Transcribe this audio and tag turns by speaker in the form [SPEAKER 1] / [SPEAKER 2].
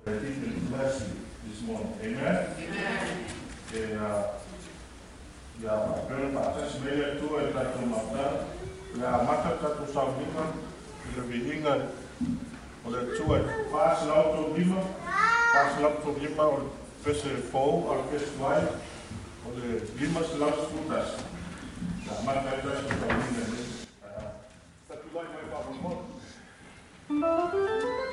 [SPEAKER 1] different blessing this morning. Amen? Pero atas meia tu e tatu mata, mata tatu saunga, le vihinga, o le tua pas lauto lima, o pese fou, o pese vai, o le limas las frutas. La mata tatu saunga. Tatu lai mai papu mo.